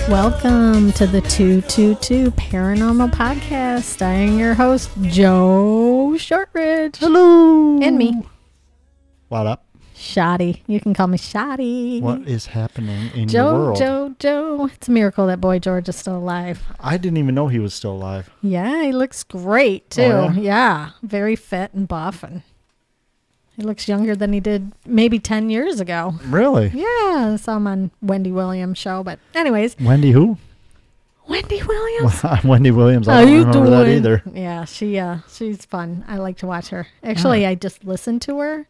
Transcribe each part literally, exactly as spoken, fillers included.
Welcome to the two two two Paranormal Podcast. I am your host, Joe Shortridge. Hello. And me. What up? Shoddy. You can call me Shoddy. What is happening in Joe, the world? Joe, Joe. It's a miracle that boy George is still alive. I didn't even know he was still alive. Yeah, he looks great, too. Oh, yeah? yeah, very fit and buff. And he looks younger than he did maybe ten years ago. Really? Yeah, I saw him on Wendy Williams' show. But anyways. Wendy who? Wendy Williams. Well, Wendy Williams. I How don't you remember doing? that either. Yeah, she uh she's fun. I like to watch her. Actually, Ah. I just listen to her.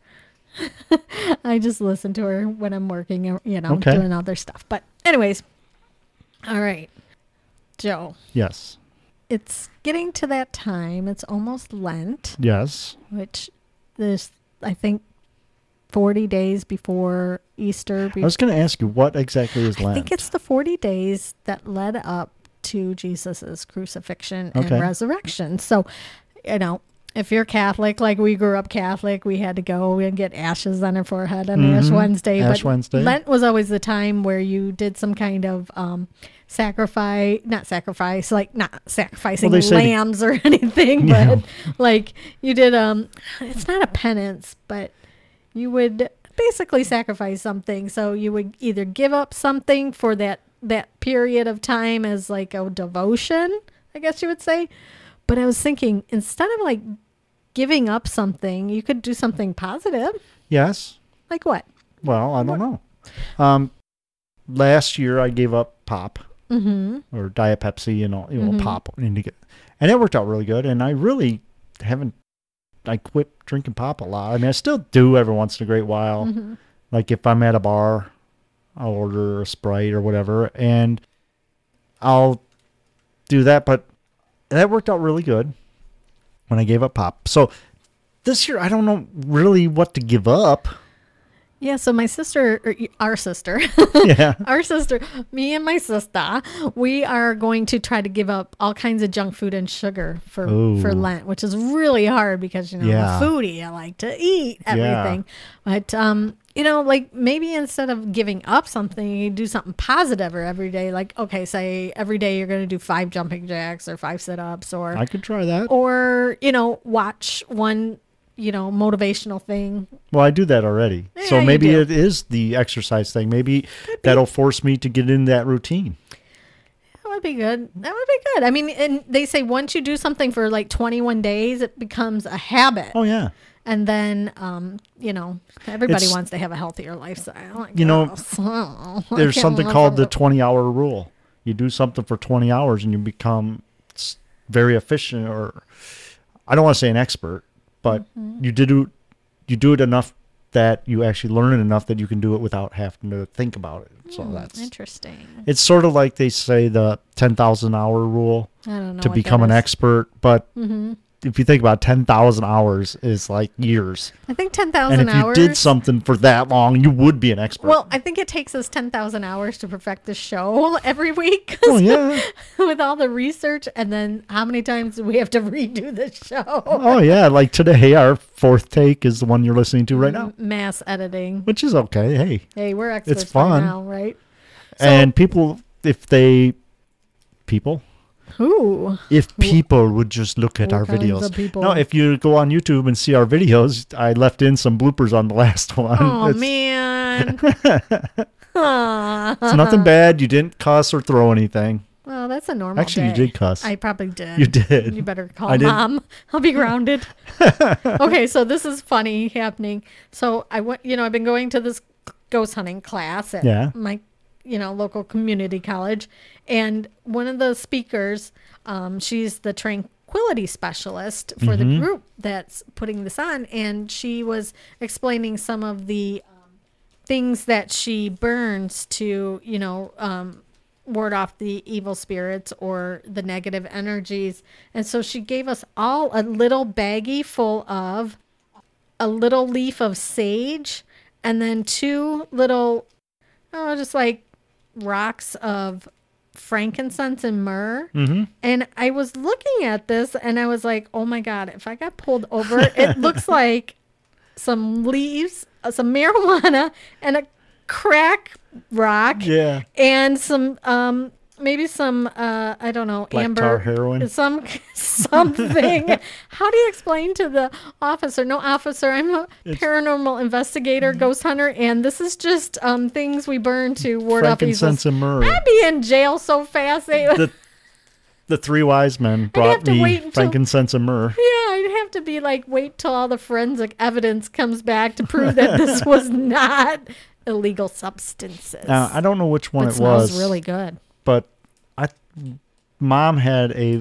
I just listen to her when I'm working, you know, Okay. doing other stuff. But anyways, all right, Joe, Yes. it's getting to that time. It's almost Lent, Yes. which there's, I think, forty days before Easter. I was going to ask you, what exactly is I Lent? think it's the forty days that led up to Jesus's crucifixion and Okay. resurrection. So, you know, if you're Catholic, like we grew up Catholic, we had to go and get ashes on our forehead on Ash Mhm. Wednesday. Ash but Wednesday. Lent was always the time where you did some kind of um, sacrifice, not sacrifice, like not sacrificing Well, they say to- lambs or anything, Yeah. but like you did, um, it's not a penance, but you would basically sacrifice something. So you would either give up something for that, that period of time as like a devotion, I guess you would say. But I was thinking, instead of like giving up something, you could do something positive. Yes. Like what? Well, I don't know. Um, last year I gave up pop Mm-hmm. or Diet Pepsi, you know, you know, Mhm. pop, and, to get, and it worked out really good. And I really haven't. I quit drinking pop a lot. I mean, I still do every once in a great while. Mm-hmm. Like if I'm at a bar, I'll order a Sprite or whatever, and I'll do that. But that worked out really good when I gave up pop. So this year, I don't know really what to give up. Yeah, so my sister, or y- our sister, Yeah. our sister, me and my sister, we are going to try to give up all kinds of junk food and sugar for, Ooh. for Lent, which is really hard because, you know, Yeah. I'm a foodie. I like to eat Yeah. everything. But, um, you know, like maybe instead of giving up something, you do something positive or every day. Like, okay, say every day you're going to do five jumping jacks or five sit-ups or, I could try that. or, you know, watch one, you know, motivational thing. Well, I do that already. Yeah, so you maybe do. it is the exercise thing. Maybe that'll force me to get in that routine. That would be good. That would be good. I mean, and they say once you do something for like twenty-one days, it becomes a habit. Oh, yeah. And then, um, you know, everybody It's- wants to have a healthier lifestyle. I You know, guess. I There's can't something remember called the what- twenty-hour rule. You do something for twenty hours and you become s- very efficient, or I don't want to say an expert, but Mm-hmm. you did do, you do it enough that you actually learn it enough that you can do it without having to think about it. So Hmm, that's interesting. it's sort of like they say the ten thousand hour rule I don't know. to what become that an is. expert, but Mm-hmm. if you think about ten thousand hours is like years. I think ten And thousand if you hours. did something for that long, you would be an expert. Well, I think it takes us ten thousand hours to perfect the show every week. 'cause oh yeah. with all the research, and then how many times do we have to redo the show? Oh yeah, like today our fourth take is the one you're listening to right now, M- Mass editing. which is okay. Hey, Hey, we're experts It's fun. by now, right? So, and people, if they, people, who? if people would just look at What our kinds videos. of people? No, if you go on YouTube and see our videos, I left in some bloopers on the last one. Oh it's, man. Aw. it's nothing bad. You didn't cuss or throw anything. Well, that's a normal Actually, you day. did cuss. I probably did. You did. You better call I didn't- mom. I'll be grounded. Okay, so this is funny happening. So I went, you know, I've been going to this ghost hunting class at Yeah. my, you know, local community college, and one of the speakers, um, she's the tranquility specialist for the Mhm. group that's putting this on, and she was explaining some of the um, things that she burns to, you know, um, ward off the evil spirits or the negative energies. And so she gave us all a little baggie full of a little leaf of sage and then two little, oh, just like rocks of frankincense and myrrh. Mm-hmm. And I was looking at this and I was like, oh my God, if I got pulled over, it looks like some leaves, uh, some marijuana and a crack rock Yeah. and some um maybe some uh I don't know, Black amber tar heroin. some something. How do you explain to the officer, no officer, I'm a It's- paranormal investigator, ghost hunter, and this is just um things we burn to ward off evil. Frankincense and myrrh. I'd be in jail so fast. They, The, the three wise men have brought to me wait until- frankincense and myrrh. yeah, I'd have to be like, wait till all the forensic evidence comes back to prove that this was not illegal substances. Now, I don't know which one But it smells was, really good. but I, Mom had a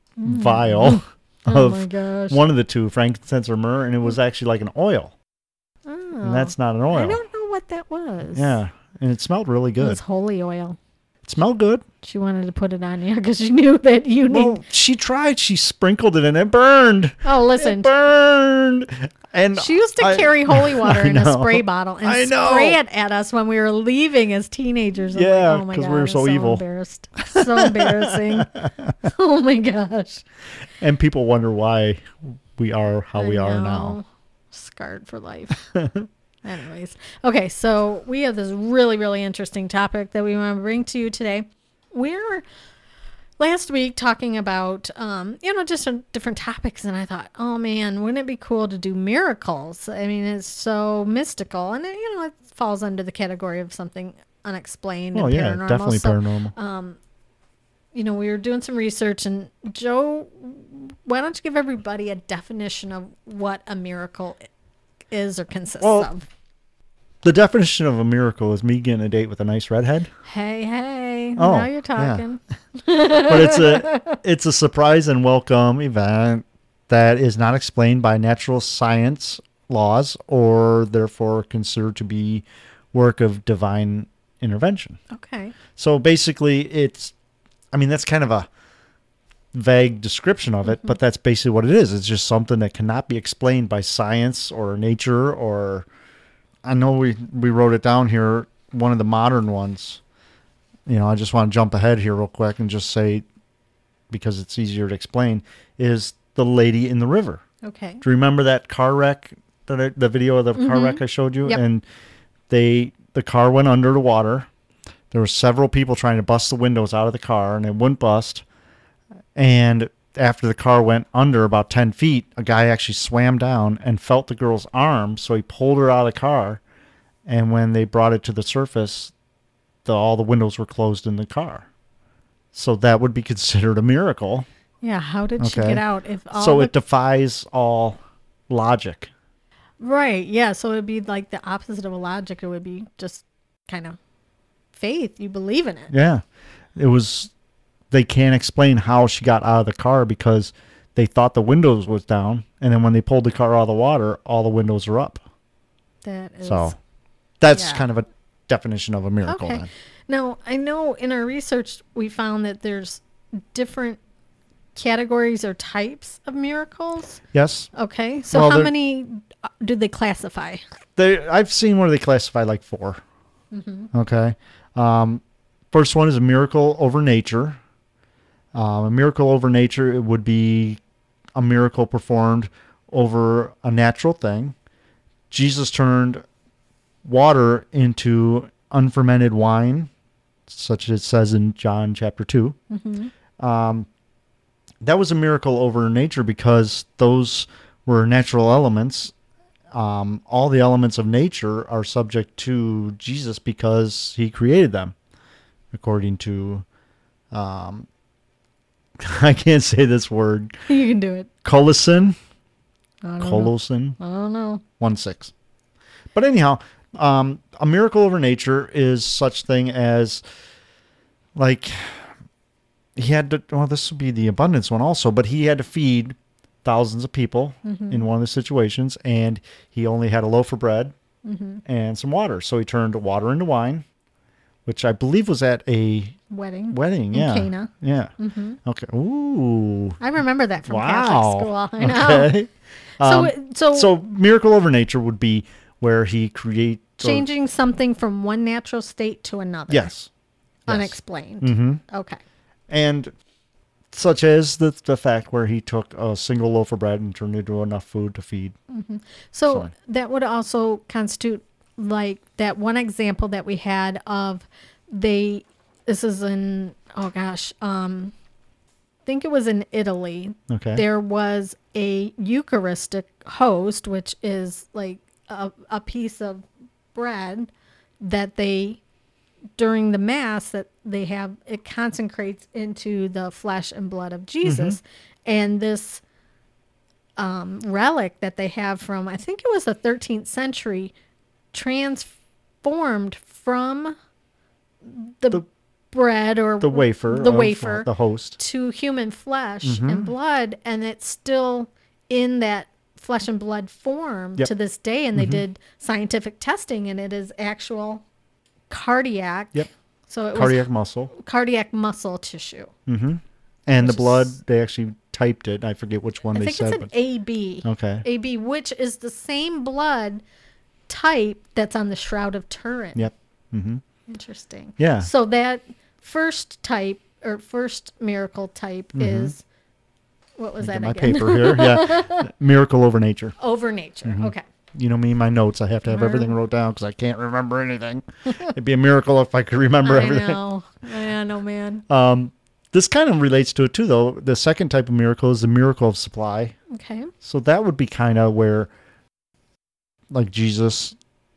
vial Oh of my gosh. one of the two, frankincense or myrrh, and it was actually like an oil. Oh, And that's not an oil. I don't know what that was. Yeah, and it smelled really It good. was holy oil. It smelled good. She wanted to put it on you because she knew that you need. Well, she tried. She sprinkled it and it burned. oh, listen. It burned. And She used to I- carry holy water I in a know. spray bottle and I know. spray it at us when we were leaving as teenagers. I'm Yeah, like, oh my 'cause God, we were I'm so evil. Embarrassed. So embarrassing. Oh my gosh. And people wonder why we are how we I are know. now. Scarred for life. Anyways. Okay, so we have this really, really interesting topic that we want to bring to you today. We're last week talking about, um, you know, just some different topics. And I thought, oh man, wouldn't it be cool to do miracles? I mean, it's so mystical. And, it, you know, it falls under the category of something unexplained Oh and yeah, paranormal. definitely So, paranormal. um, you know, we were doing some research, and Joe, why don't you give everybody a definition of what a miracle is or consists Well, of? The definition of a miracle is me getting a date with a nice redhead. Hey, hey, Oh, now you're yeah. talking. But it's a it's a surprise and welcome event that is not explained by natural science laws or therefore considered to be work of divine intervention. Okay. So basically it's I mean that's kind of a vague description of it, but that's basically what it is. It's just something that cannot be explained by science or nature or I know we, we wrote it down here, one of the modern ones. You know, I just want to jump ahead here real quick and just say, because it's easier to explain, is the lady in the river. Okay. Do you remember that car wreck, that I, the video of the car wreck I showed you? Yep. And they the car went under the water. There were several people trying to bust the windows out of the car, and it wouldn't bust. And after the car went under about ten feet, a guy actually swam down and felt the girl's arm, so he pulled her out of the car. And when they brought it to the surface, the, all the windows were closed in the car. So that would be considered a miracle. Yeah. How did she Okay. get out? If all So the, it defies all logic. right. Yeah. So it'd be like the opposite of a logic. It would be just kind of faith. You believe in it. Yeah. It was, they can't explain how she got out of the car because they thought the windows was down. And then when they pulled the car out of the water, all the windows were up. That is. So that's yeah. kind of a definition of a miracle Okay. then. Now, I know in our research we found that there's different categories or types of miracles. Yes. Okay. So Well, how there- many uh, do they classify? They, I've seen where they classify like four. Mm-hmm. Okay. Um, first one is a miracle over nature. Um, a miracle over nature, it would be a miracle performed over a natural thing. Jesus turned water into unfermented wine, such as it says in John chapter two. Mm-hmm. Um, that was a miracle over nature because those were natural elements. Um, all the elements of nature are subject to Jesus because he created them, according to, um, I can't say this word, You can do it. Colossians, I don't know. Colossians I don't know. one six. But anyhow, um, a miracle over nature is such thing as, like, he had to, well, this would be the abundance one also, but he had to feed thousands of people Mm-hmm. in one of the situations, and he only had a loaf of bread Mm-hmm. and some water. So he turned water into wine, which I believe was at a Wedding. wedding. In Yeah. Cana. Yeah. Mm-hmm. Okay. Ooh. I remember that from Wow. Catholic school. I know. Okay. So, Um, it- so, So miracle over nature would be where he create or- changing something from one natural state to another. Yes. Yes. Unexplained. Mm-hmm. Okay. And such as the the fact where he took a single loaf of bread and turned it into enough food to feed. So So- that would also constitute like that one example that we had of they this is in, oh gosh, um, I think it was in Italy. Okay. There was a Eucharistic host, which is like a, a piece of bread that they, during the Mass, that they have, it consecrates into the flesh and blood of Jesus. Mm-hmm. And this um, relic that they have from, I think it was the thirteenth century, transformed from the, The- bread or The wafer. the of, wafer uh, the host. to human flesh Mm-hmm. and blood, and it's still in that flesh and blood form Yep. to this day. And they Mhm. did scientific testing, and it is actual cardiac. Yep. So it Cardiac was muscle. cardiac muscle tissue. Mm-hmm. And Which the blood, is- they actually typed it. I forget which one I they think said. it's an but, A B. okay. A B, which is the same blood type that's on the Shroud of Turin. Yep. Mm-hmm. Interesting. Yeah. So that first type or first miracle type Mhm. is, what was Get that my again? paper here. Yeah. Miracle over nature. Over nature. Mhm. Okay. You know me, my notes. I have to have everything wrote down because I can't remember anything. It'd be a miracle if I could remember I everything. know. I know, man. Um, this kind of relates to it too, though. The second type of miracle is the miracle of supply. Okay. So that would be kind of where, like, Jesus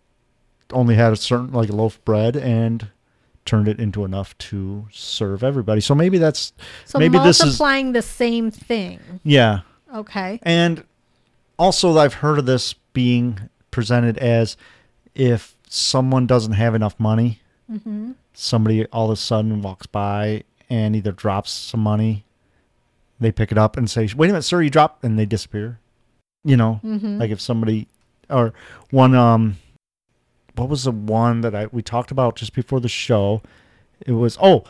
only had a certain, like, a loaf of bread and turned it into enough to serve everybody. So maybe that's, So maybe this is, multiplying the same thing. yeah. Okay. And also, I've heard of this being presented as if someone doesn't have enough money, Mm-hmm. somebody all of a sudden walks by and either drops some money, they pick it up and say, "Wait a minute, sir, you dropped," and they disappear. You know, Mm-hmm. like if somebody, or one, um, what was the one that I we talked about just before the show? It was, oh,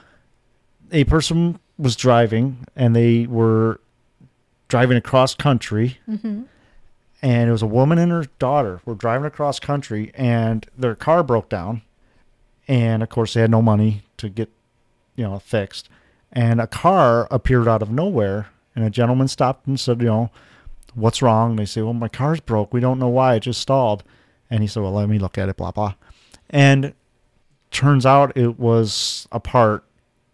a person was driving and they were driving across country. Mm-hmm. And it was a woman and her daughter were driving across country, and their car broke down. And of course, they had no money to get, you know, fixed. And a car appeared out of nowhere, and a gentleman stopped and said, "You know, what's wrong?" And they say, "Well, my car's broke. We don't know why. It just stalled." And he said, "Well, let me look at it." Blah blah. And turns out it was a part,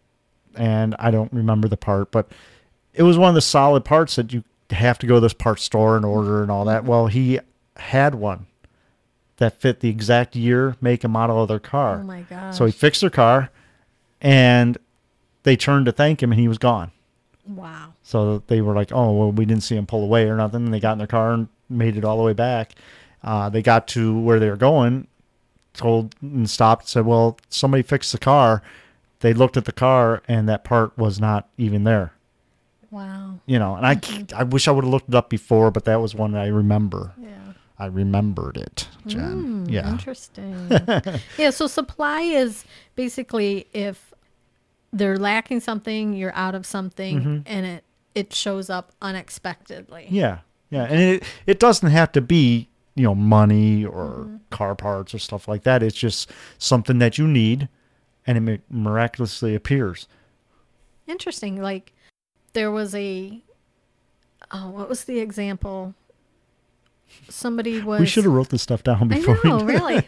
and I don't remember the part, but it was one of the solid parts that you have to go to this part store and order and all that. Well, he had one that fit the exact year, make, and model of their car. Oh my gosh. So he fixed their car, and they turned to thank him, and he was gone. Wow. So they were like, "Oh, well, we didn't see him pull away or nothing." And they got in their car and made it all the way back. Uh, they got to where they were going, told and stopped, said, "Well, somebody fixed the car." They looked at the car, and that part was not even there. Wow. You know, and I, I wish I would have looked it up before, but that was one that I remember. Yeah. I remembered it, Jen. Mm, yeah. Interesting. Yeah. So supply is basically if they're lacking something, you're out of something, Mhm. and it it shows up unexpectedly. Yeah. Yeah. And it, it doesn't have to be, you know, money or Mm-hmm. car parts or stuff like that. It's just something that you need, and it mi- miraculously appears. Interesting. Like there was a oh, what was the example? Somebody was We should have wrote this stuff down I before. we know, did. really.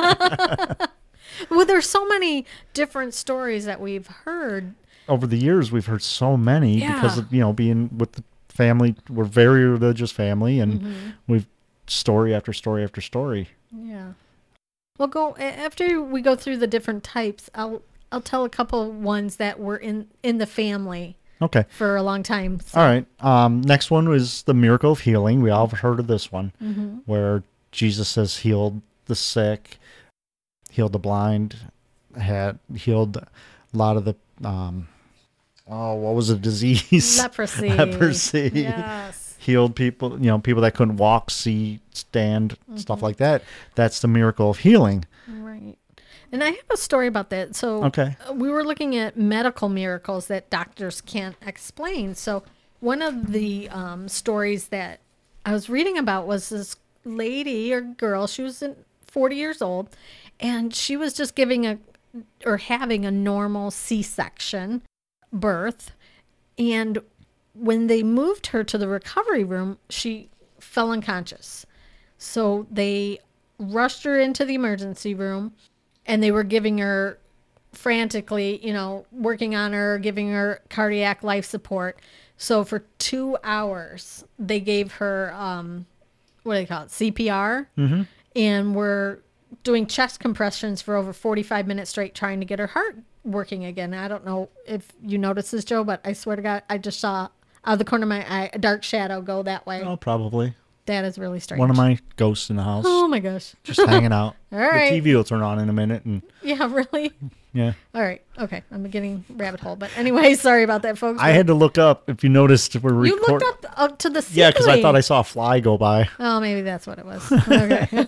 Well, there's so many different stories that we've heard. Over the years, we've heard so many because Yeah. of, you know, being with the family. We're a very religious family, and Mhm. we've story after story after story. Yeah. Well, go a- after we go through the different types. I'll I'll tell a couple ones that were in in the family Okay. for a long time. So. All right. Um, next one was the miracle of healing. We all have heard of this one, Mm-hmm. where Jesus has healed the sick, healed the blind, had healed a lot of the um, oh, what was the disease? Leprosy. Leprosy. Yes. Healed people, you know, people that couldn't walk, see, stand, stuff Mhm. like that. That's the miracle of healing. Right. And I have a story about that. So Okay. uh, we were looking at medical miracles that doctors can't explain. So one of the um, stories that I was reading about was this lady or girl. She was in forty years old, and she was just giving a or having a normal C-section birth. And when they moved her to the recovery room, she fell unconscious. So they rushed her into the emergency room, and they were giving her frantically, you know, working on her, giving her cardiac life support. So for two hours, they gave her, um, what do they call it, C P R, Mm-hmm. and were doing chest compressions for over forty-five minutes straight, trying to get her heart working again. I don't know if you noticed this, Joe, but I swear to God, I just saw out of the corner of my eye a dark shadow go that way. Oh, probably. That is really strange. One of my ghosts in the house. Oh my gosh. Just hanging out. All right. The T V will turn on in a minute, and Yeah, really? yeah. All right. Okay. I'm getting rabbit hole. But anyway, sorry about that, folks. I had to look up. If you noticed, we're You recording. looked up, up to the ceiling. Yeah, because I thought I saw a fly go by. Oh, maybe that's what it was. Okay.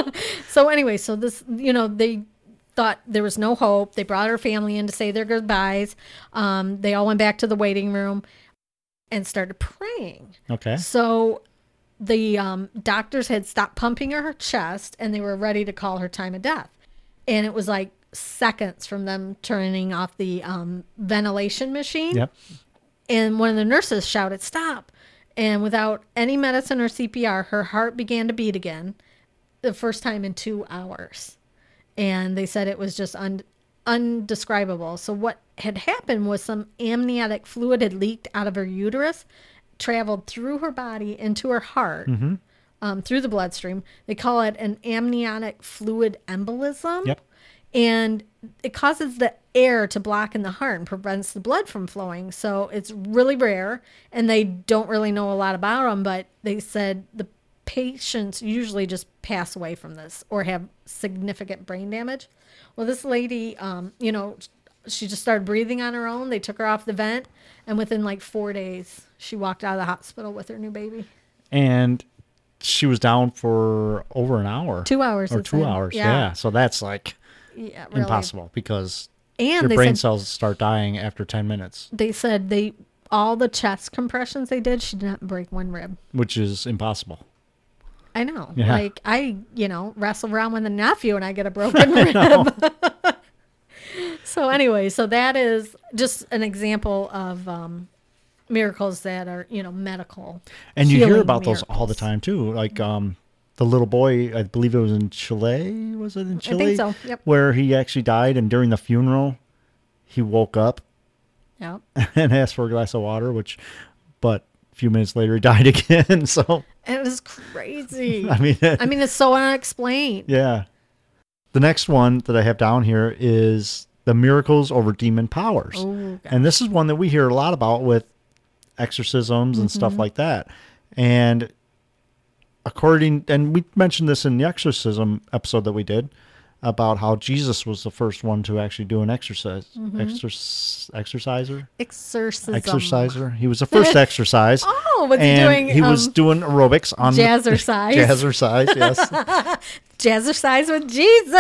So anyway, so this, you know, they thought there was no hope. They brought her family in to say their goodbyes. Um, they all went back to the waiting room and started praying. Okay. So the um, doctors had stopped pumping her chest and they were ready to call her time of death. And it was like seconds from them turning off the um, ventilation machine. Yep. And one of the nurses shouted, "Stop." And without any medicine or C P R, her heart began to beat again, the first time in two hours. And they said it was just un- undescribable. So what had happened was some amniotic fluid had leaked out of her uterus, traveled through her body into her heart, Mm-hmm. um, through the bloodstream. They call it an amniotic fluid embolism. Yep. And it causes the air to block in the heart and prevents the blood from flowing. So it's really rare, and they don't really know a lot about them, but they said the patients usually just pass away from this or have significant brain damage. Well, this lady, um, you know, she just started breathing on her own. They took her off the vent, and within like four days, she walked out of the hospital with her new baby. And she was down for over an hour. Two hours. Or it two said. hours. Yeah. Yeah. So that's like Yeah, really. impossible because And your they brain said, cells start dying after ten minutes, they said they all the chest compressions they did, she did not break one rib. which is impossible. I know. Yeah. Like I, you know, wrestle around with a nephew and I get a broken rib. So anyway, so that is just an example of um, miracles that are, you know, medical. And you hear healing about those all the miracles. time too. Like um, the little boy, I believe it was in Chile. Was it in I Chile? think so. Yep. Where he actually died, and during the funeral, he woke up Yep. and asked for a glass of water, which, but a few minutes later, he died again. So It was crazy. I mean, I mean, it's so unexplained. yeah. The next one that I have down here is the miracles over demon powers. Oh, And this is one that we hear a lot about with exorcisms and stuff like that. And according, and we mentioned this in the exorcism episode that we did about how Jesus was the first one to actually do an exercise, exorc- exerciser, exorcism. exerciser. He was the first to exercise. Oh, was he and doing? he was um, doing aerobics on jazzercise? jazzercise, yes. jazzercise with Jesus.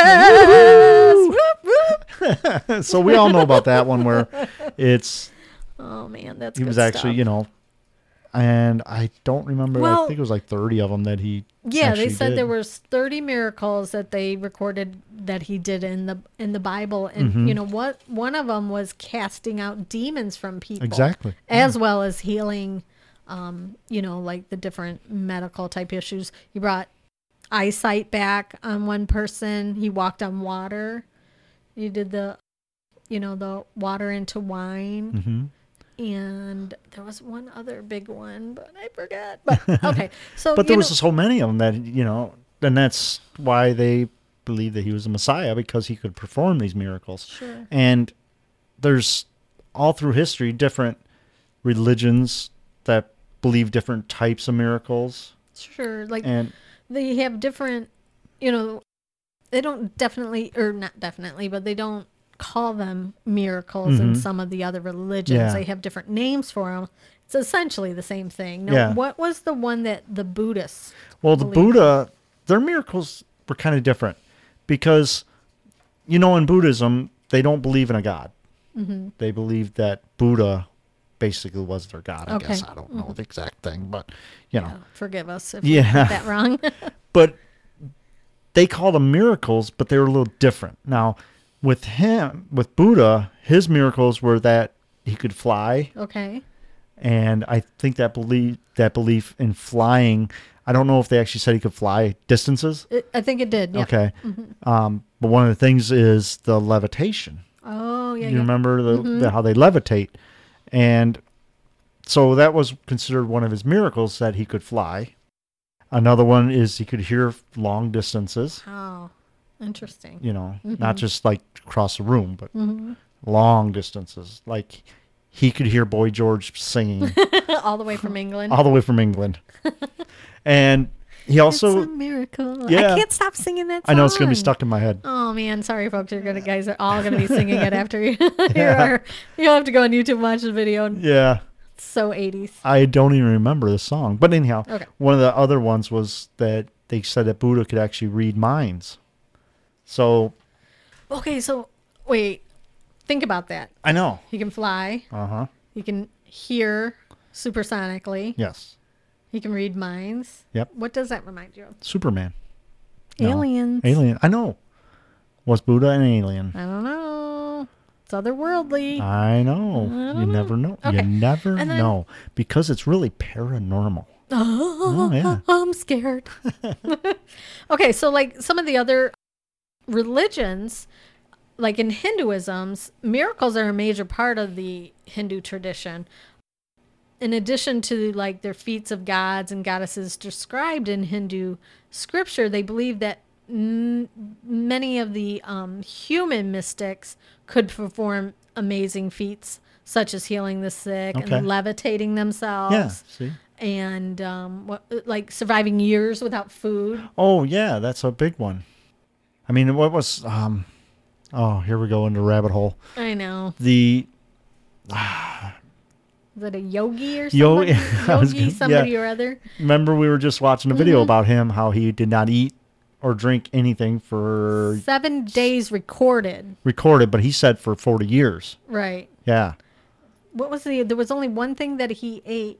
Whoop, whoop. So we all know about that one where it's Oh man, that's he good was actually, stuff. you know, and I don't remember. I Well- think it was like thirty of them that he. Yeah, they actually said did. there was thirty miracles that they recorded that he did in the in the Bible, and Mhm. you know what? One of them was casting out demons from people, Exactly. as well as healing. Um, you know, like the different medical type issues. He brought eyesight back on one person. He walked on water. He did the, you know, the water into wine. hmm And there was one other big one, but I forgot. But okay, so But there you was know, so many of them that you know, and that's why they believed that he was a Messiah, because he could perform these miracles. sure. And there's all through history different religions that believe different types of miracles, Sure, like and they have different, you know, they don't definitely, or not definitely, but they don't call them miracles in Mhm. some of the other religions. Yeah. They have different names for them. It's essentially the same thing. Now, Yeah. what was the one that the Buddhists? well, the believe- Buddha, their miracles were kind of different because, you know, in Buddhism they don't believe in a god. Mhm. They believe that Buddha basically was their god. I Okay. guess I don't know the exact thing, but you know, Yeah, forgive us if Yeah. we got that wrong. but they call them miracles, but they were a little different. Now, with him, with Buddha, his miracles were that he could fly, Okay. and I think that belief that belief in flying. I don't know if they actually said he could fly distances. It, I think it did. Yeah. Okay, um, but one of the things is the levitation. yeah, You yeah. remember the, the how they levitate, and so that was considered one of his miracles that he could fly. Another one is he could hear long distances. Oh, interesting. You know, Mm-hmm. not just like across the room, but long distances. Like he could hear Boy George singing All the way from England. all the way from England, and he also. It's a miracle. Yeah. I can't stop singing that song. I know it's gonna be stuck in my head. Oh man, sorry folks, you're gonna guys are all gonna be singing it after you. Here are, you'll have to go on YouTube and watch the video. Yeah. It's so eighties. I don't even remember the song. But anyhow, Okay. one of the other ones was that they said that Buddha could actually read minds. So Okay, so wait, think about that. I know. He can fly. Uh huh. He can hear supersonically. Yes. He can read minds. Yep. What does that remind you of? Superman. No. Aliens. Alien. I know. Was Buddha an alien? I don't know. It's otherworldly. I know. don't You know. never know. You Okay. never And then- know. Because it's really paranormal. Oh, yeah. I'm scared. Okay, so like some of the other religions, like in Hinduism's, miracles are a major part of the Hindu tradition. In addition to like their feats of gods and goddesses described in Hindu scripture, they believe that m- many of the um, human mystics could perform amazing feats, such as healing the sick Okay. and levitating themselves. Yeah. See? And um, what, like surviving years without food. Oh, yeah. That's a big one. I mean, what was. um? Oh, here we go into rabbit hole. I know. The. Is it a yogi or Yo- somebody? I was yogi, gonna- somebody yeah. or other. Remember, we were just watching a Mm-hmm. video about him, how he did not eat or drink anything for Seven days recorded. recorded, but he said for forty years. Right. Yeah. What was the? There was only one thing that he ate.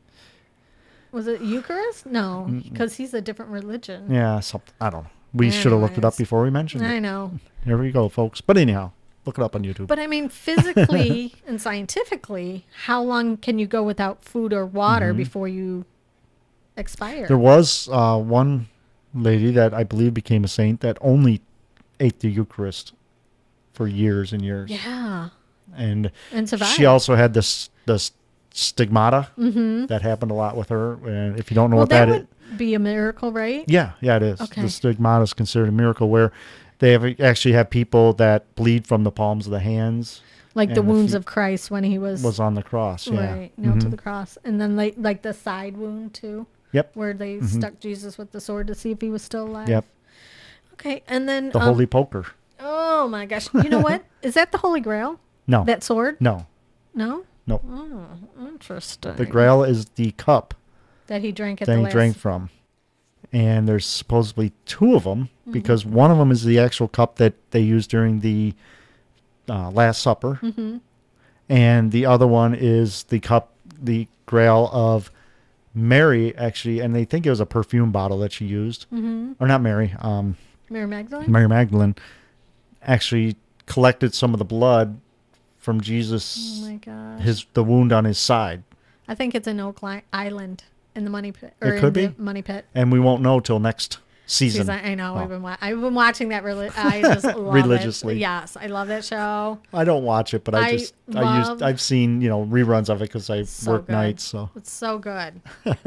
Was it Eucharist? No, because he's a different religion. Yeah. Something. I don't know. We should have looked it up Anyways. before we mentioned I it. know. Here we go, folks. But anyhow, look it up on YouTube. But I mean, physically and scientifically, how long can you go without food or water before you expire? Mm-hmm. There was uh, one lady that I believe became a saint that only ate the Eucharist for years and years. yeah. And And survived. she also had this this stigmata that happened a lot with her. And if you don't know well, what that that would is, be a miracle, right? yeah, yeah, it is. Okay. The stigmata is considered a miracle where they have actually have people that bleed from the palms of the hands. Like the And the wounds feet of Christ when he was, Was on the cross. Yeah. right nailed to Mhm. the cross, and then like like the side wound too, Yep. where they stuck Jesus with the sword to see if he was still alive. Yep. Okay, and then The um, holy poker. Oh my gosh! You know what? Is that the Holy Grail? No. That sword? no. No. No. Oh, interesting. The Grail is the cup that he drank at that the he last. drank from. And there's supposedly two of them Mm-hmm. because one of them is the actual cup that they used during the uh, Last Supper. Mm-hmm. And the other one is the cup, the Grail of Mary, actually. And they think it was a perfume bottle that she used. Mm-hmm. Or not Mary, um, Mary Magdalene. Mary Magdalene actually collected some of the blood from Jesus, Oh my gosh! his the wound on his side. I think it's in Oak Li- Island in the money pit. Or It could in be. the money pit. And we won't know till next season. Season. I know. Oh. I've been wa- I've been watching that. Reli- I just love Religiously. It. Yes, I love that show. I don't watch it, but I, I just I love- used I've seen you know reruns of it because I So work good. nights. So, It's so good.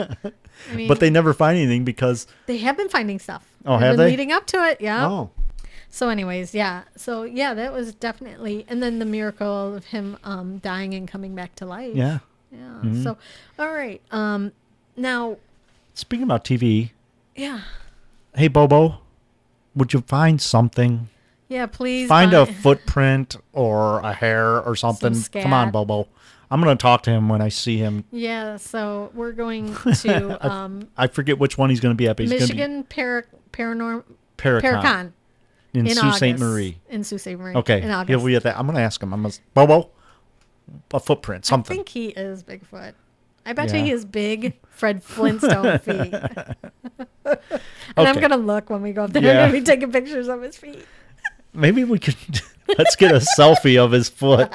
I mean, but they never find anything because they have been finding stuff. Oh, They've have been they? leading up to it. Yeah. oh So, anyways, yeah. So, yeah, that was definitely, and then the miracle of him um, dying and coming back to life. yeah. Yeah. So, all right. Um, now, Speaking about T V, yeah, hey Bobo, would you find something? yeah. Please Find a find- footprint or a hair or something. Some Come on, scat. Bobo. I'm gonna talk to him when I see him. Yeah. So we're going to um, I forget which one he's gonna be at. But he's Michigan Para Paranorm gonna be Paracon, Paracon in, in Sault Ste. August. Marie. In Sault Ste. Marie. Okay, In he'll August. be at that. I'm gonna ask him. I'm gonna Bobo, a footprint, I something. think he is Bigfoot. I bet Yeah. you he has big Fred Flintstone feet. And I'm Okay. gonna look when we go up there. Yeah. I'm gonna be taking pictures of his feet. Maybe we could let's get a selfie of his foot.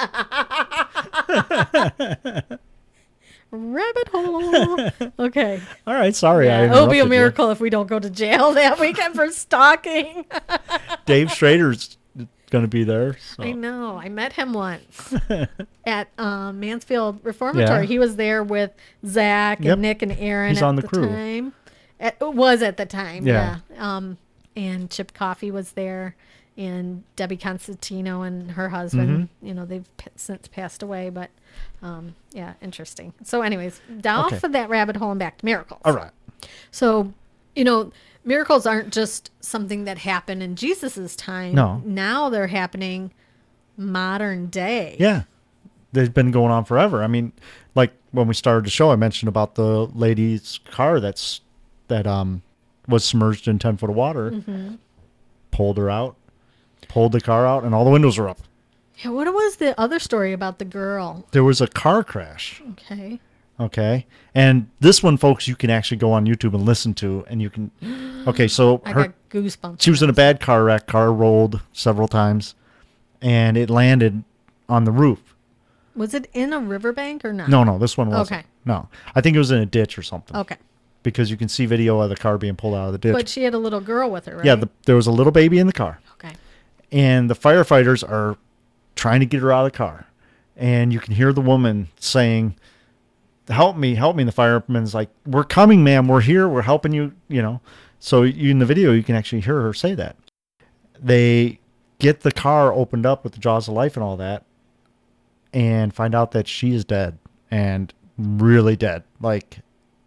Rabbit hole. Okay. All right, sorry, I Yeah, it'll be a interrupted you. miracle if we don't go to jail that weekend for stalking. Dave Schrader's going to be there. So. I know. I met him once at um, Mansfield Reformatory. Yeah. He was there with Zach and Yep. Nick and Aaron He's at on the the crew. time. At, it was at the time, Yeah. yeah. Um, and Chip Coffey was there, and Debbie Constantino and her husband. Mm-hmm. You know, they've p- since passed away, but um, yeah, interesting. So, anyways, down Okay. off of that rabbit hole and back to miracles. All right. So, you know, miracles aren't just something that happened in Jesus's time. No. Now they're happening modern day. Yeah. They've been going on forever. I mean, like when we started the show, I mentioned about the lady's car that's that um was submerged in ten foot of water. Mm-hmm. Pulled her out, pulled the car out, and all the windows were up. Yeah, what was the other story about the girl? There was a car crash. Okay. Okay. And this one, folks, you can actually go on YouTube and listen to, and you can. Okay, so I her got goosebumps. she was in a bad car wreck. Car rolled several times, and it landed on the roof. Was it in a riverbank or not? No, no, this one wasn't. Okay. No, I think it was in a ditch or something. Okay. Because you can see video of the car being pulled out of the ditch. But she had a little girl with her, right? Yeah, the, there was a little baby in the car, Okay. and the firefighters are trying to get her out of the car, and you can hear the woman saying, "Help me, help me!" And the fireman's like, "We're coming, ma'am. We're here. We're helping you." You know, so you, in the video you can actually hear her say that. They get the car opened up with the jaws of life and all that, and find out that she is dead, and really dead, like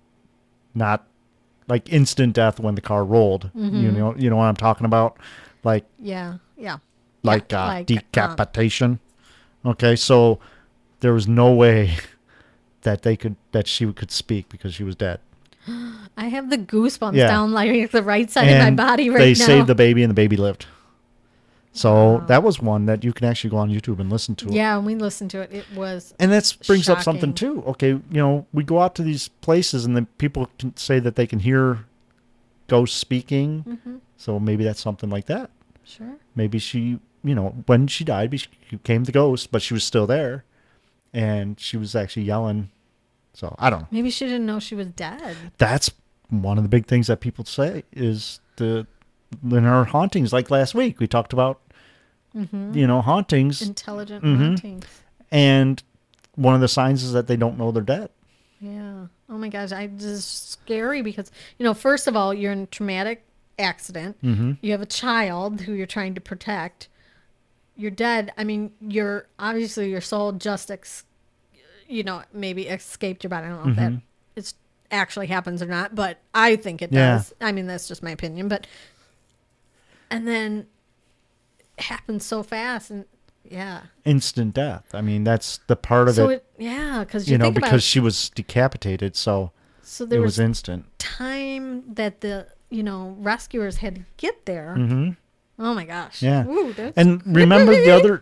not like instant death when the car rolled. Mm-hmm. You know, you know what I'm talking about, like Yeah. Yeah. like, Yeah, uh, like, um, decapitation. Okay, so there was no way that they could that she could speak because she was dead. I have the goosebumps Yeah. down like the right side And of my body right they now. saved the baby, and the baby lived. So Wow. that was one that you can actually go on YouTube and listen to. Yeah, when we listened to it, it was And that brings up something Shocking. too. Okay, you know, we go out to these places and then people can say that they can hear ghosts speaking. Mhm. So maybe that's something like that. sure. Maybe she, you know, when she died, she became the ghost, but she was still there, and she was actually yelling. So I don't know. Maybe she didn't know she was dead. That's one of the big things that people say is the in our hauntings. Like last week, we talked about Mm-hmm. you know hauntings, Intelligent Mhm. hauntings. and one of the signs is that they don't know they're dead. Yeah. Oh my gosh, I just scary because you know, first of all, you're in a traumatic accident. Mm-hmm. You have a child who you're trying to protect. You're dead. I mean, you're obviously your soul just, ex, you know, maybe escaped your body. I don't know if that Mhm. it's actually happens or not, but I think it Yeah. does. I mean, that's just my opinion. But and then it happens so fast, and yeah. Instant death. I mean, that's the part of So it. it, yeah, because you, You know, think because about she was decapitated, so so it there was was instant. time that the you know rescuers had to get there. Mm-hmm. Oh my gosh. Yeah. Ooh, that's And remember the other,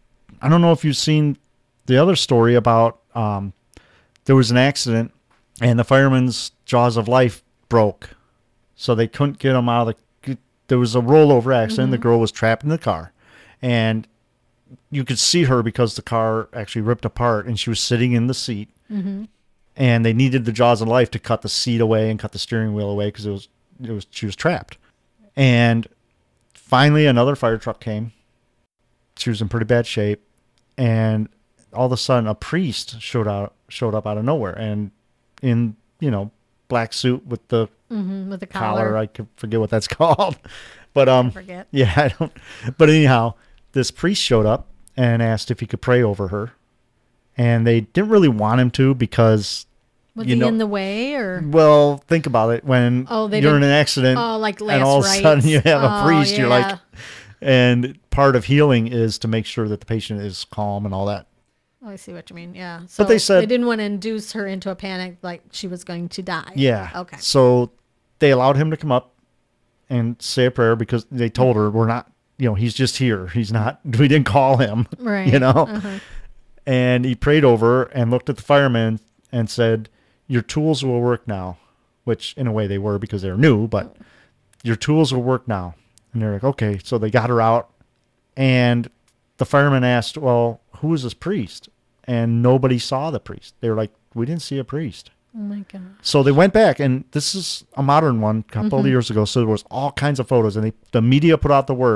I don't know if you've seen the other story about um, there was an accident and the fireman's jaws of life broke. So they couldn't get him out of the, there was a rollover accident. The girl was trapped in the car and you could see her because the car actually ripped apart and she was sitting in the seat. Mhm. And they needed the jaws of life to cut the seat away and cut the steering wheel away because it was, it was, she was trapped. And finally, another fire truck came. She was in pretty bad shape, and all of a sudden, a priest showed out, showed up out of nowhere, and in you know black suit with the Mhm, with the collar. collar. I could forget what that's called, but I um, forget. yeah, I don't. But anyhow, this priest showed up and asked if he could pray over her, and they didn't really want him to because Was you he know- in the way or? well, think about it. When Oh, they you're in didn't- an accident, Oh, like last and all of a rites. sudden you have a Oh, priest, you're like, yeah. and part of healing is to make sure that the patient is calm and all that. Oh, I see what you mean. Yeah. So they said- they didn't want to induce her into a panic like she was going to die. Yeah. Okay. So they allowed him to come up and say a prayer because they told her, we're not, you know, he's just here. He's not, we didn't call him, Right. you know? Uh-huh. And he prayed over her and looked at the firemen and said, your tools will work now, which in a way they were because they were new, but your tools will work now. And they're like, okay. So they got her out and the fireman asked, well, who is this priest? And nobody saw the priest. They were like, we didn't see a priest. Oh my god. So they went back, and this is a modern one, a couple Mm-hmm. of years ago. So there was all kinds of photos, and they, the media put out the word,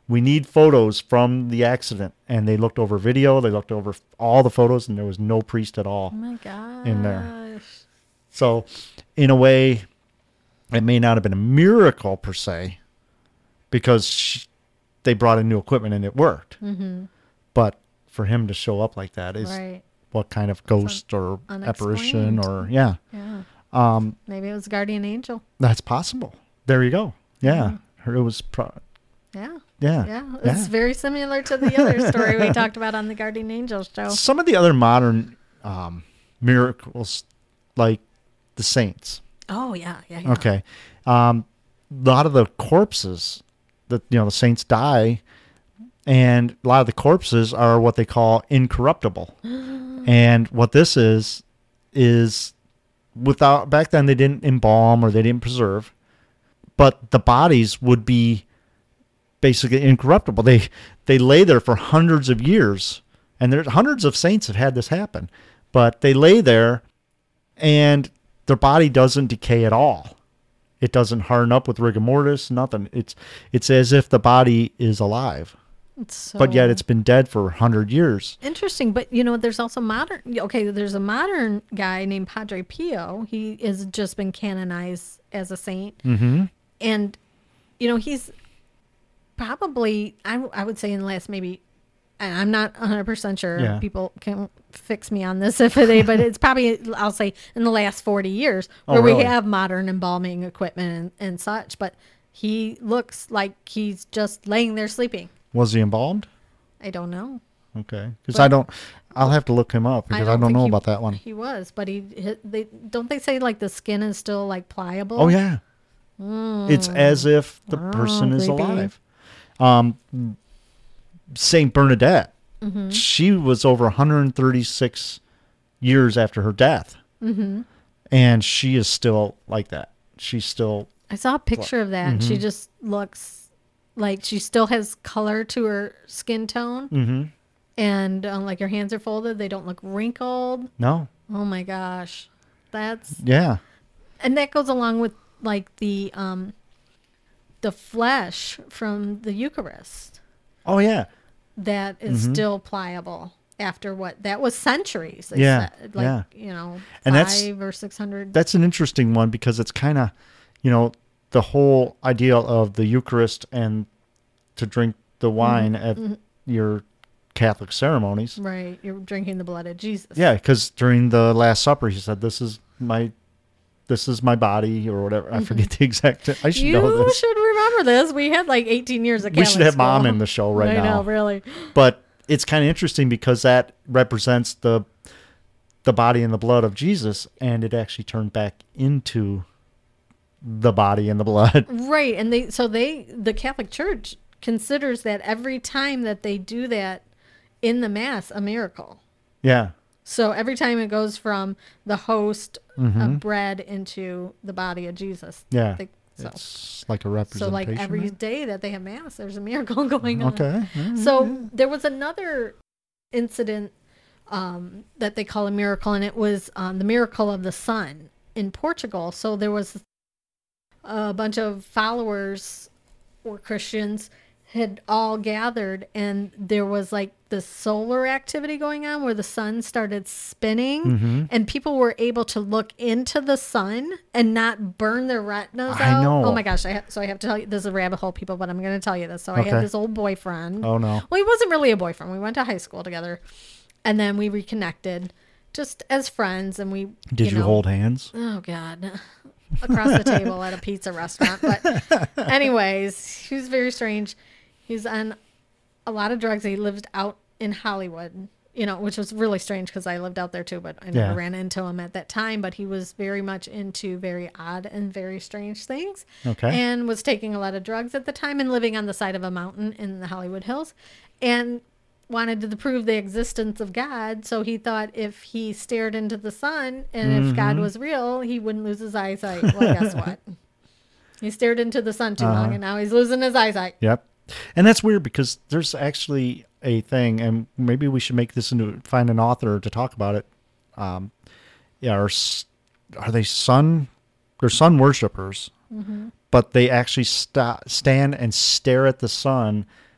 we need photos from the accident. And they looked over video, they looked over all the photos, and there was no priest at all Oh my gosh. in there. So, in a way, it may not have been a miracle per se, because she, they brought in new equipment and it worked. Mm-hmm. But for him to show up like that is Right. what kind of ghost or apparition unexplained. or, yeah. Yeah. Um, Maybe it was a guardian angel. that's possible. There you go. Yeah. Mhm. It was, pro- Yeah. yeah. Yeah. Yeah. It's very similar to the other story we talked about on the guardian angel show. Some of the other modern um, miracles, like the saints. Oh yeah. Yeah. yeah. Okay. Um, a lot of the corpses that, you know, the saints die, and a lot of the corpses are what they call incorruptible. And what this is, is without, back then they didn't embalm or they didn't preserve, but the bodies would be basically incorruptible. They, they lay there for hundreds of years, and there's hundreds of saints have had this happen, but they lay there and their body doesn't decay at all. It doesn't harden up with rigor mortis, nothing. It's it's as if the body is alive, It's so but yet it's been dead for a hundred years. interesting. But you know, there's also modern. Okay, there's a modern guy named Padre Pio. He has just been canonized as a saint, Mm-hmm. and you know, he's probably I, w- I would say in the last maybe. And I'm not one hundred percent sure. Yeah. People can fix me on this if they, but it's probably, I'll say, in the last forty years Oh, where really? we have modern embalming equipment and, and such. But he looks like he's just laying there sleeping. Was he embalmed? I don't know. Okay, because But- I don't. I'll have to look him up because I don't, think know he- about that one. He was, but he, he they don't they say like the skin is still like pliable? Oh yeah, it's as if the Oh, person is creepy. alive. Um, Saint Bernadette, Mm-hmm. she was over one hundred thirty-six years after her death, Mm-hmm. and she is still like that. She's still I saw a picture of that. She Mhm. just looks like she still has color to her skin tone, mm-hmm. and um, like her hands are folded. They don't look wrinkled. no, Oh my gosh, that's yeah, and that goes along with like the um the flesh from the Eucharist oh yeah, that is Mhm. still pliable after what that was centuries. They Yeah, said. Like yeah. you know, And that's- five or six hundred. that's an interesting one because it's kind of, you know, the whole idea of the Eucharist and to drink the wine at mhm. your Catholic ceremonies. Right, you're drinking the blood of Jesus. Yeah, because during the Last Supper, he said, "This is my, this is my body," or whatever. I forget the exact. I should You know this. should remember this. We had like eighteen years of We should Catholic have Mom school. in the show right I now. know, really. But it's kind of interesting because that represents the, the body and the blood of Jesus, and it actually turned back into the body and the blood. Right, and they so they the Catholic Church considers that every time that they do that in the Mass a miracle. Yeah. So every time it goes from the host Mhm. of bread into the body of Jesus. Yeah. They- so It's like a so representation. like every there. day that they have Mass, there's a miracle going on. Okay. Yeah, So yeah. there was another incident um, that they call a miracle, and it was um, the miracle of the sun in Portugal. So there was a bunch of followers or Christians had all gathered, and there was like the solar activity going on where the sun started spinning, Mhm. and people were able to look into the sun and not burn their retinas I out. know. Oh my gosh! I ha- so I have to tell you, this is a rabbit hole, people, but I'm going to tell you this. So I Okay. had this old boyfriend. Oh no. Well, he wasn't really a boyfriend. We went to high school together, and then we reconnected, just as friends. And we Did you, know, hold hands? Oh God, across the table at a pizza restaurant. But anyways, he was very strange. He's on a lot of drugs. He lived out in Hollywood, you know, which was really strange because I lived out there too, but I never Yeah. ran into him at that time. But he was very much into very odd and very strange things. Okay. And was taking a lot of drugs at the time and living on the side of a mountain in the Hollywood Hills, and wanted to prove the existence of God. So he thought if he stared into the sun and if God Mhm. was real, he wouldn't lose his eyesight. Well, guess what? He stared into the sun too long, Uh-huh. and now he's losing his eyesight. Yep. And that's weird because there's actually a thing, and maybe we should make this into find an author to talk about it. Um, yeah, are s- are they sun? They're sun worshippers, Mm-hmm. but they actually sta stand and stare at the sun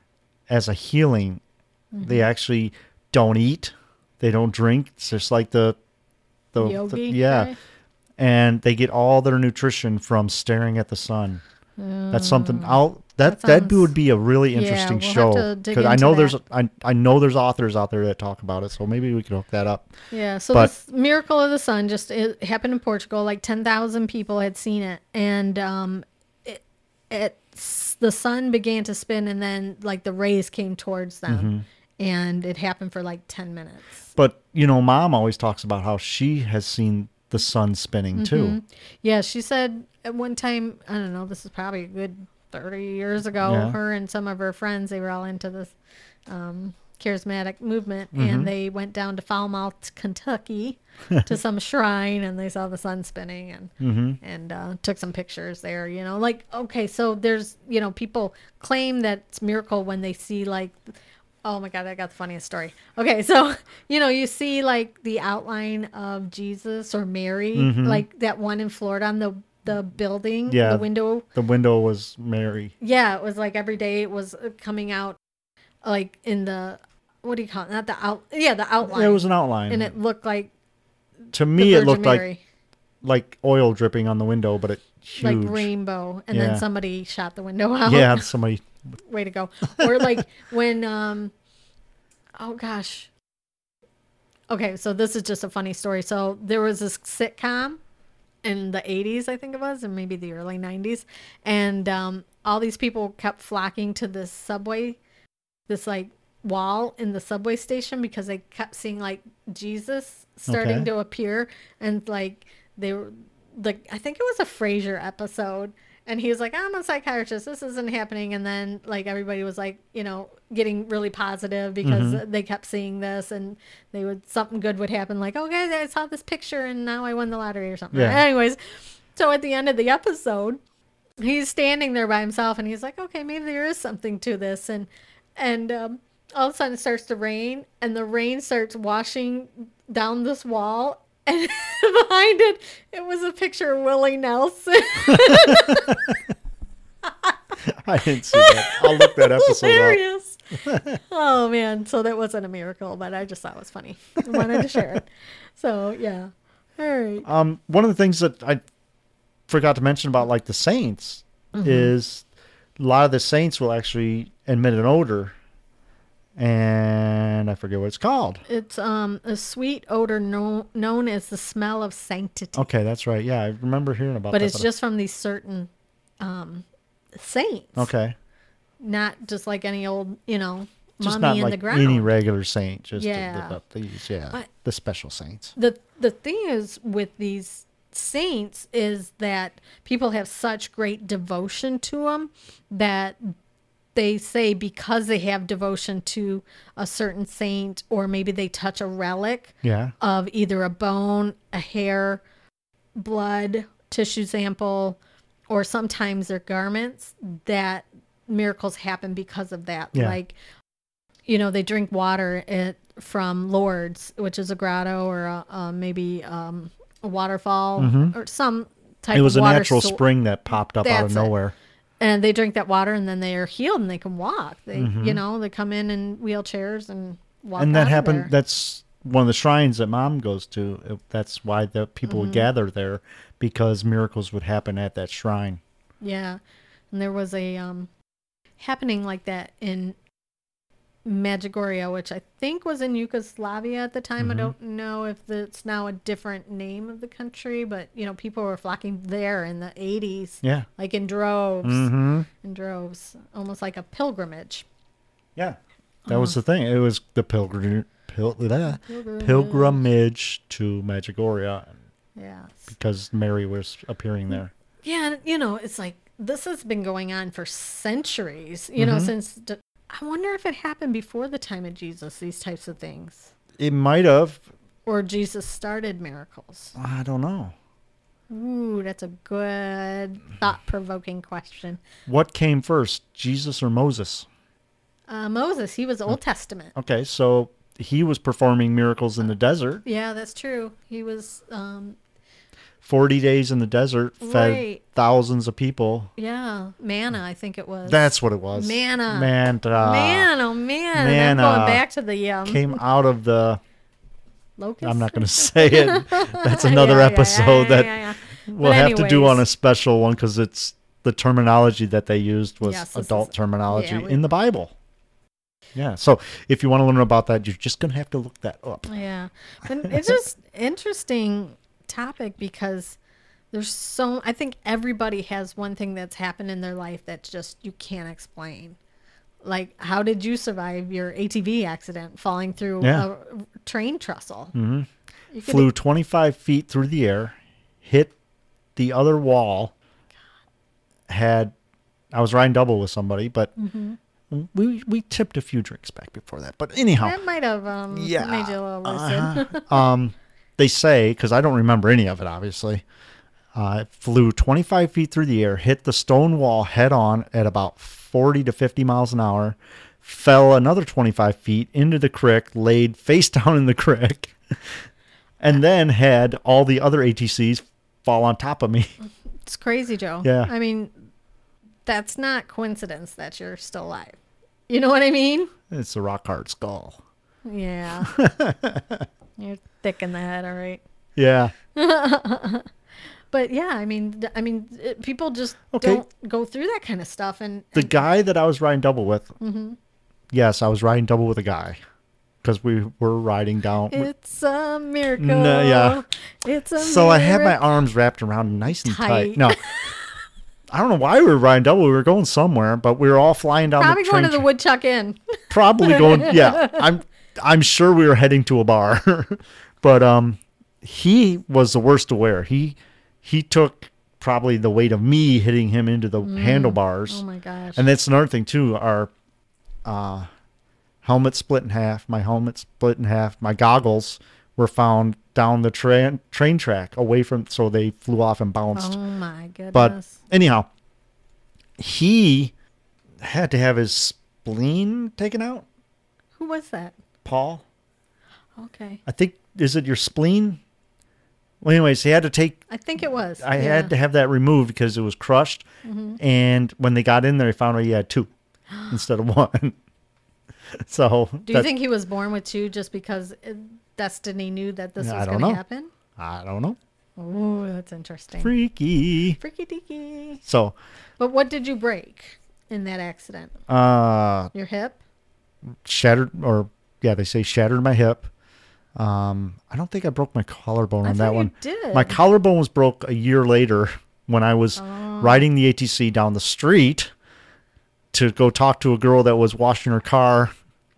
as a healing. Mm-hmm. They actually don't eat, they don't drink. It's just like the the, Yogi the yeah, guy? and they get all their nutrition from staring at the sun. That's something I'll that That that, sounds- would be a really Yeah, interesting we'll have show to dig I into know there's that. I I know there's authors out there that talk about it, so maybe we could hook that up. Yeah, so But- this miracle of the sun just it happened in Portugal. Like ten thousand people had seen it, and um, it, it the sun began to spin, and then like the rays came towards them, Mm-hmm. and it happened for like ten minutes. But you know, Mom always talks about how she has seen the sun spinning too. Yeah, she said at one time, I don't know, this is probably a good thirty years ago, Yeah. her and some of her friends, they were all into this um, charismatic movement, Mm-hmm. and they went down to Falmouth, Kentucky to some shrine, and they saw the sun spinning, and Mm-hmm. and uh, took some pictures there, you know, like, okay, so there's, you know, people claim that it's miracle when they see like, oh my God, I got the funniest story. Okay, so, you know, you see like the outline of Jesus or Mary, like that one in Florida on the, the building, Mm-hmm. Yeah. the window. The window was Mary. Yeah, it was like every day it was uh, coming out like in the, what do you call it? Not the out, yeah, the outline. It was an outline. And it looked like to the me, it Virgin looked like Mary, like oil dripping on the window, but it huge. like rainbow. And Yeah. then somebody shot the window out. Yeah, somebody. Way to go. Or like when um oh gosh. Okay, so this is just a funny story. So there was this sitcom in the eighties, I think it was, and maybe the early nineties, and um all these people kept flocking to this subway, this like wall in the subway station, because they kept seeing like Jesus starting Okay. to appear, and like they were like, I think it was a Frasier episode, and he was like, I'm a psychiatrist, this isn't happening, and then like everybody was like, you know, getting really positive because Mm-hmm. they kept seeing this, and they would, something good would happen, like, okay, I saw this picture and now I won the lottery or something. Yeah. Anyways, so at the end of the episode, he's standing there by himself, and he's like, okay, maybe there is something to this, and and um, all of a sudden it starts to rain, and the rain starts washing down this wall, and behind it, it was a picture of Willie Nelson. I didn't see that. I'll look that episode up. Hilarious. Oh man, so that wasn't a miracle, but I just thought it was funny. I wanted to share it. So yeah. All right. Um, one of the things that I forgot to mention about like the saints Mm-hmm. is a lot of the saints will actually emit an odor, and I forget what it's called. It's um a sweet odor known known as the smell of sanctity. Okay, that's right. Yeah, I remember hearing about But that. it's just from these certain um saints. okay, Not just like any old, you know, just mummy not in like the ground. any regular saint. Just the- Yeah. the, the, these, yeah, But- the special saints. the the thing is with these saints is that people have such great devotion to them that they say because they have devotion to a certain saint, or maybe they touch a relic Yeah, of either a bone, a hair, blood, tissue sample, or sometimes their garments, that miracles happen because of that. Yeah. Like, you know, they drink water at, from Lourdes, which is a grotto, or a, uh, maybe um, a waterfall, or some type it was of a water natural so- spring that popped up out of That's it. nowhere. and they drink that water, and then they are healed and they can walk. They, Mm-hmm. you know, they come in in wheelchairs and walk. And out that of happened. there. That's one of the shrines that Mom goes to. It- That's why the people Mm-hmm. would gather there, because miracles would happen at that shrine. Yeah. And there was a um happening like that in Medjugorje, which I think was in Yugoslavia at the time. Mm-hmm. I don't know if it's now a different name of the country, but you know, people were flocking there in the eighties, Yeah. like in droves, Mm-hmm. in droves, almost like a pilgrimage. Yeah. That was the thing. It was the pilgrim, pil, blah, Pilgrimage. pilgrimage to Medjugorje, Yeah. because Mary was appearing there. Yeah, and, you know, it's like this has been going on for centuries, you know, Mm-hmm. since d- I wonder if it happened before the time of Jesus, these types of things. It might have. Or Jesus started miracles. I don't know. Ooh, that's a good thought-provoking question. What came first, Jesus or Moses? Uh, Moses, he was Old Testament. Okay, so he was performing miracles in the desert. Yeah, that's true. He was, um, forty days in the desert, fed Right. thousands of people. Yeah, manna, I think it was. That's what it was. Manna. Man, man, oh man. And I'm manna going back to the um, came out of the. locust. I'm not going to say it. That's another Yeah, yeah, episode yeah, that yeah, yeah. we'll But have to do anyways. on a special one because it's the terminology that they used was Yes, this adult is- terminology yeah, we- in the Bible. Yeah. So if you want to learn about that, you're just going to have to look that up. Yeah, but it's just interesting topic because there's so. I think everybody has one thing that's happened in their life that's just you can't explain. Like, how did you survive your A T V accident, falling through Yeah. a train trestle? hmm You could- Flew twenty-five feet through the air, hit the other wall. Had I was riding double with somebody, but Mm-hmm. we we tipped a few drinks back before that. But anyhow, That might have um, yeah. made you a little lucid. uh-huh. um, they say because I don't remember any of it. Obviously, uh, it flew twenty-five feet through the air, hit the stone wall head on at about forty to fifty miles an hour, fell another twenty-five feet into the creek, laid face down in the creek, and then had all the other A T Cs fall on top of me. It's crazy, Joe. Yeah. I mean, that's not coincidence that you're still alive. You know what I mean? It's a rock hard skull. Yeah. You're thick in the head, all right. Yeah. But yeah, I mean, th- I mean, it, people just Okay. don't go through that kind of stuff. And, The and guy that I was riding double with, Mm-hmm. yes, I was riding double with a guy because we were riding down. it's a miracle. No, yeah. It's a So I had my miracle. arms wrapped around nice and tight. Tight. No, I don't know why we were riding double. We were going somewhere, but we were all flying down Probably the going train. to the Woodchuck Inn. Probably going. Yeah, I'm. I'm sure we were heading to a bar, but um, he was the worst to wear. He he took probably the weight of me hitting him into the handlebars. Oh my gosh. And that's another thing too. Our uh, helmet split in half. My helmet split in half. My goggles were found down the train train track away from, so they flew off and bounced. oh my goodness. But anyhow, he had to have his spleen taken out. Who was that? Paul, Okay. I think, is it your spleen? Well, anyways, he had to take. I think it was. I yeah. had to have that removed because it was crushed, Mm-hmm. and when they got in there, they found out he had two instead of one. So, Do you that- think he was born with two just because uh, destiny knew that this I was don't going to know. happen? I don't know. Oh, that's interesting. Freaky. Freaky deaky. So, But what did you break in that accident? uh, Your hip? shattered, or yeah, they say shattered my hip. Um, I don't think I broke my collarbone I on thought that you one. did. My collarbone was broke a year later when I was Oh. riding the A T C down the street to go talk to a girl that was washing her car,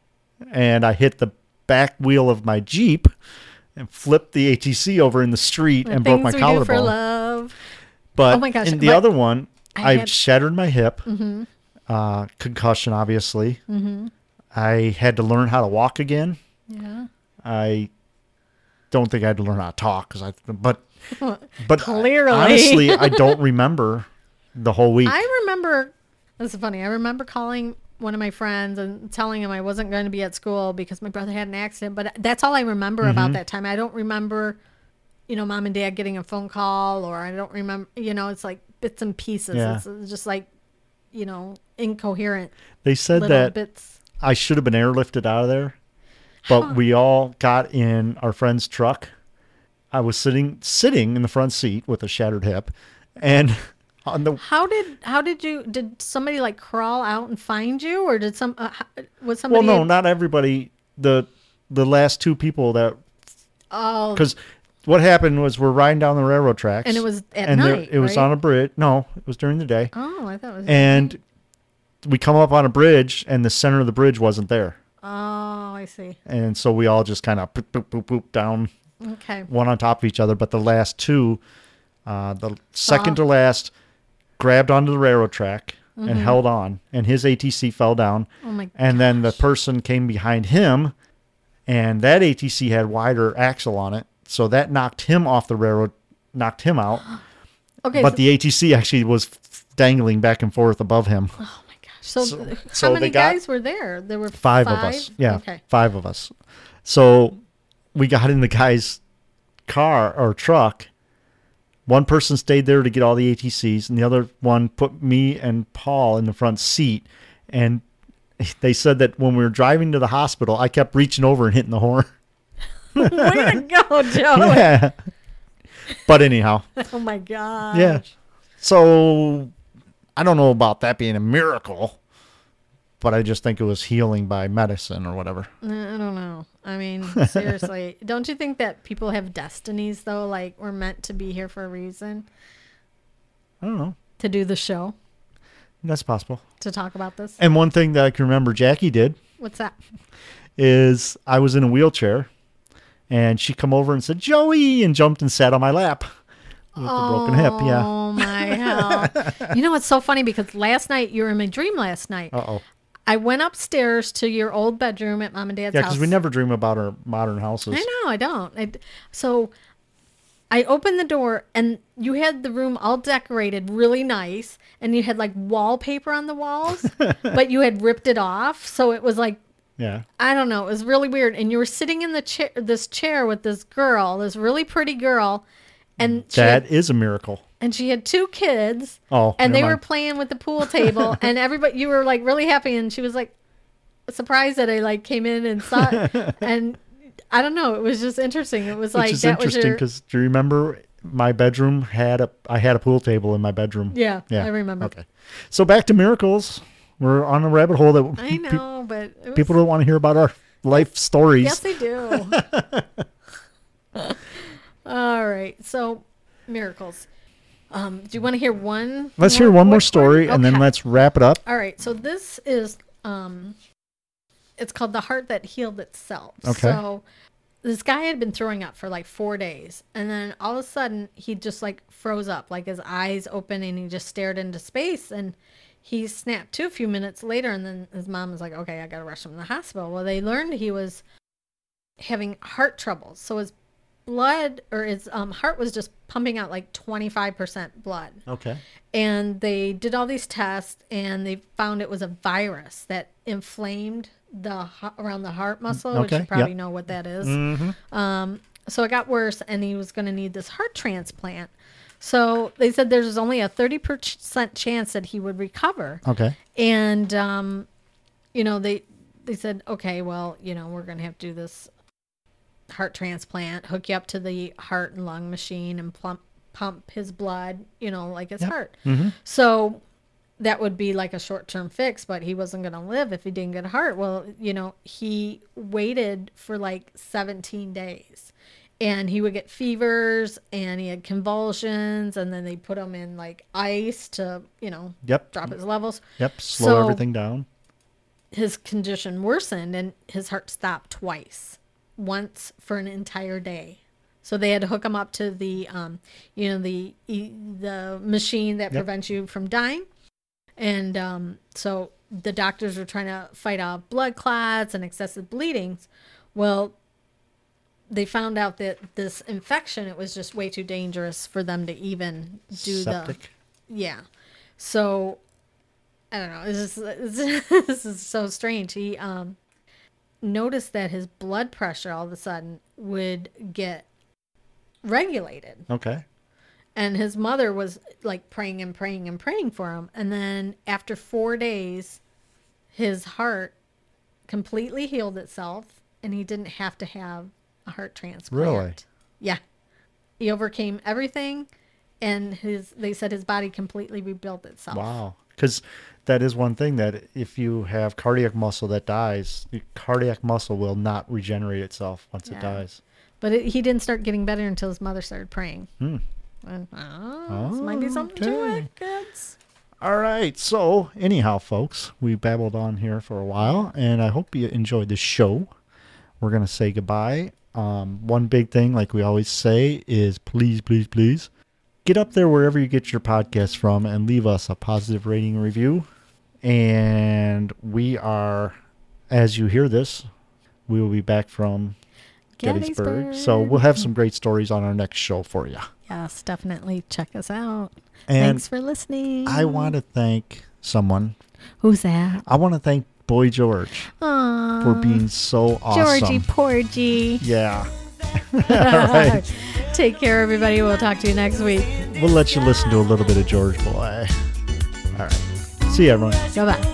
and I hit the back wheel of my Jeep and flipped the A T C over in the street The and broke my things we do for collarbone. love. But Oh my gosh, in the but other one, I I, had- shattered my hip, Mm-hmm. uh, concussion, obviously. Mm-hmm. I had to learn how to walk again. Yeah. I don't think I had to learn how to talk, cause I, but, but Clearly. honestly, I don't remember the whole week. I remember, this is funny. I remember calling one of my friends and telling him I wasn't going to be at school because my brother had an accident. But that's all I remember Mm-hmm. about that time. I don't remember, you know, mom and dad getting a phone call, or I don't remember, you know, it's like bits and pieces. Yeah. It's, it's just like, you know, incoherent They said little that bits. I should have been airlifted out of there, but Huh. we all got in our friend's truck. I was sitting sitting in the front seat with a shattered hip, and on the How did how did you did somebody like crawl out and find you, or did some uh, h- was well, somebody? no, not everybody. The the last two people that, oh, because what happened was we're riding down the railroad tracks, and it was at and there- night. it was right? on a bridge. No, it was during the day, Oh, I thought it was. and we come up on a bridge, and the center of the bridge wasn't there, oh, I see. and so we all just kind of poop, poop, poop, poop down Okay. one on top of each other. But the last two, uh, the second Saw. to last, grabbed onto the railroad track and Mm-hmm. held on, and his A T C fell down. Oh my. And then the person came behind him, and that A T C had wider axle on it, so that knocked him off the railroad, knocked him out. Okay. But so, the A T C actually was dangling back and forth above him. oh my gosh. So, so- th- so how they many got- guys were there? There were Five, five, of us. Yeah, Okay. five of us. So we got in the guy's car or truck, One person stayed there to get all the A T Cs, and the other one put me and Paul in the front seat. And they said that when we were driving to the hospital, I kept reaching over and hitting the horn. Way to go, Joe. Yeah. But anyhow. Oh, my gosh. Yeah. So I don't know about that being a miracle, but I just think it was healing by medicine or whatever. I don't know. I mean, seriously. Don't you think that people have destinies, though? Like, we're meant to be here for a reason? I don't know. To do the show? That's possible. To talk about this? And one thing that I can remember Jackie did. What's that? Is I was in a wheelchair, and she come over and said, Joey, and jumped and sat on my lap with oh, the broken hip. Yeah. Oh, my hell. You know, it's so funny because last night, you were in my dream last night. Uh-oh. I went upstairs to your old bedroom at Mom and Dad's Yeah, house. because we never dream about our modern houses. I know, I don't. I, so I opened the door, and you had the room all decorated really nice, and you had like wallpaper on the walls, but you had ripped it off. So it was like, Yeah. I don't know, it was really weird. And you were sitting in the chair, this chair with this girl, this really pretty girl, and she That had, is a miracle. and she had two kids. Oh, and never they were mind. playing with the pool table, and everybody, you were like really happy, and she was like surprised that I like came in and saw it. And I don't know, it was just interesting. It was Which like is that was interesting your because do you remember my bedroom had a I had a pool table in my bedroom? yeah, Yeah. I remember. Okay. So back to miracles. We're on a rabbit hole that I pe- know, but it was, people don't want to hear about our life stories. yes, they do. All right, so miracles. Um, do you want to hear one? Let's hear one more quick story and then Okay. let's wrap it up. All right, so this is um, it's called The Heart That Healed Itself. Okay. So this guy had been throwing up for like four days, and then all of a sudden he just like froze up, like his eyes open, and he just stared into space, and he snapped to a few minutes later, and then his mom was like, okay, I got to rush him to the hospital. Well, they learned he was having heart troubles. So his blood or his um, heart was just pumping out like twenty-five percent blood. Okay. And they did all these tests, and they found it was a virus that inflamed the ha- around the heart muscle, which Okay, you probably yep. know what that is. Mm-hmm. Um, so it got worse, and he was going to need this heart transplant. So they said there's only a thirty percent chance that he would recover. Okay. And, um, you know, they they said, okay, well, you know, we're going to have to do this heart transplant, hook you up to the heart and lung machine and plump, pump his blood, you know, like his Yep. heart. Mm-hmm. So that would be like a short-term fix, but he wasn't going to live if he didn't get a heart. Well, you know, he waited for like seventeen days. And he would get fevers, and he had convulsions, and then they put him in like ice to, you know, Yep. drop his levels. Yep. Slow So- everything down. His condition worsened, and his heart stopped twice, once for an entire day. So they had to hook him up to the, um, you know, the the machine that Yep. prevents you from dying. And um, so the doctors were trying to fight off blood clots and excessive bleedings. Well, they found out that this infection, it was just way too dangerous for them to even do Septic. the, yeah. So I don't know. This is this is so strange. He um noticed that his blood pressure all of a sudden would get regulated, Okay. and his mother was like praying and praying and praying for him. And then after four days, his heart completely healed itself, and he didn't have to have a heart transplant. Really? Yeah. He overcame everything, and his they said his body completely rebuilt itself. Wow. Because that is one thing that if you have cardiac muscle that dies, your cardiac muscle will not regenerate itself once Yeah. it dies. But it, he didn't start getting better until his mother started praying. Hmm. And, oh, this might be something to Okay. it, kids. All right. So, anyhow, folks, we babbled on here for a while, and I hope you enjoyed the show. We're going to say goodbye. Um, one big thing, like we always say, is please, please, please get up there wherever you get your podcast from and leave us a positive rating and review. And we are, as you hear this, we will be back from Gettysburg. Gettysburg. So we'll have some great stories on our next show for you. Yes, definitely check us out. And Thanks for listening. I want to thank someone. Who's that? I want to thank Boy George Aww. for being so awesome. Georgie Porgy. Yeah. All right. Take care, everybody. We'll talk to you next week. We'll let you listen to a little bit of George Boy. All right. See you, everyone. Go back.